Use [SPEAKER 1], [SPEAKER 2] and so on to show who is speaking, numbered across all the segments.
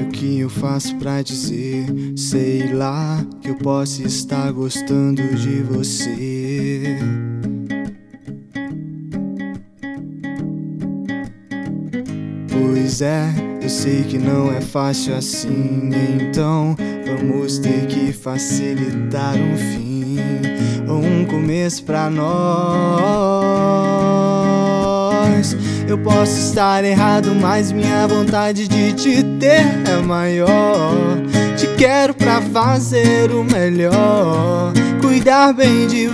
[SPEAKER 1] o que eu faço pra dizer? Sei lá que eu posso estar gostando de você. Pois é, eu sei que não é fácil assim, então vamos ter que facilitar um fim ou um começo pra nós. Eu posso estar errado, mas minha vontade de te ter é maior. Te quero pra fazer o melhor, cuidar bem de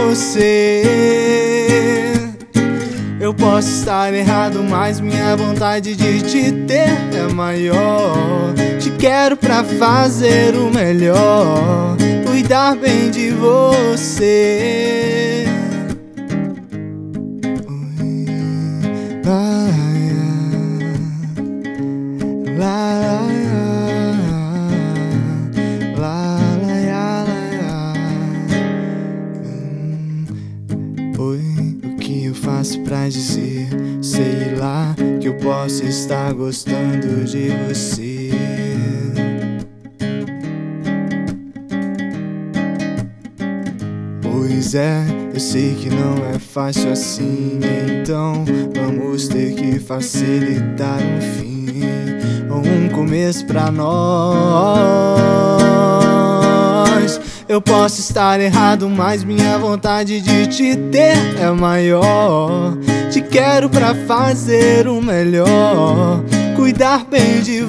[SPEAKER 1] você. Eu posso estar errado, mas minha vontade de te ter é maior. Te quero pra fazer o melhor, cuidar bem de você. Oi, o que eu faço pra dizer? Sei lá que eu posso estar gostando de você. Pois é, eu sei que não é fácil assim, então vamos ter que facilitar um fim ou um começo pra nós. Eu posso estar errado, mas minha vontade de te ter é maior. Te quero pra fazer o melhor, cuidar bem de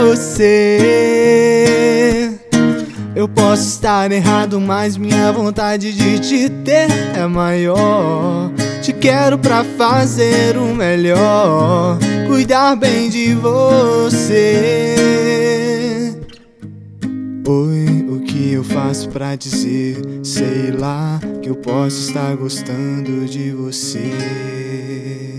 [SPEAKER 1] você. Eu posso estar errado, mas minha vontade de te ter é maior. Te quero pra fazer o melhor, cuidar bem de você. Oi, o que eu faço pra dizer? Sei lá que eu posso estar gostando de você.